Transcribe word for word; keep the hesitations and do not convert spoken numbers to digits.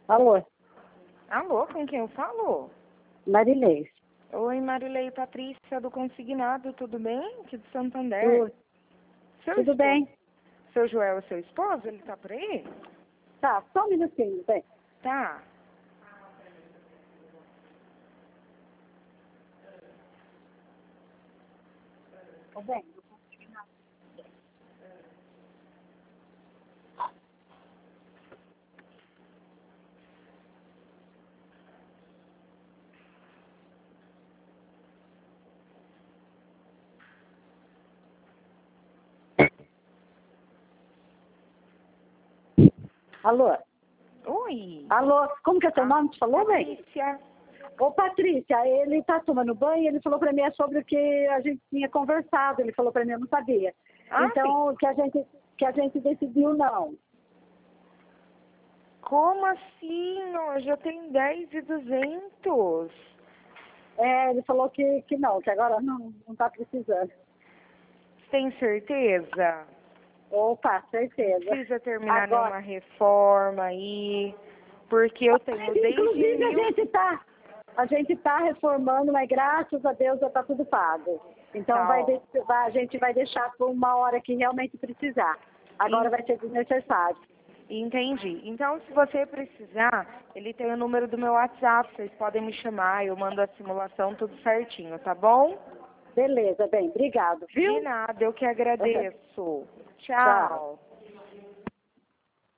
Alô, Alô, com quem eu falo? Marilei. Oi, Marilei Patrícia do Consignado, tudo bem? Aqui de Santander. Tu- Seu Tudo esposo- bem? Seu Joel é seu esposo? Ele tá por aí? Tá, só um minutinho, bem. Tá. Ô, bem. Alô, Oi. alô, como que é seu nome? Tu falou, bem? Patrícia. Ô, Patrícia, ele tá tomando banho e ele falou pra mim é sobre o que a gente tinha conversado. Ele falou pra mim, eu não sabia. Ah, Então, que a gente, que a gente decidiu não. Como assim? Não, já tem dez e duzentos. É, ele falou que, que não, que agora não, não tá precisando. Tem certeza? Opa, certeza. Precisa terminar Agora, numa reforma aí. Porque eu tenho desde inclusive a mil... gente tá, a gente tá reformando, mas graças a Deus já tá tudo pago. Então Tá, vai ó. de- vai- a gente vai deixar por uma hora que realmente precisar. Agora E- vai ser desnecessário. Entendi. Então, se você precisar, ele tem o número do meu WhatsApp, vocês podem me chamar, eu mando a simulação tudo certinho, tá bom? Beleza, bem, obrigado, De viu? nada, eu que agradeço. Tchau. Tchau.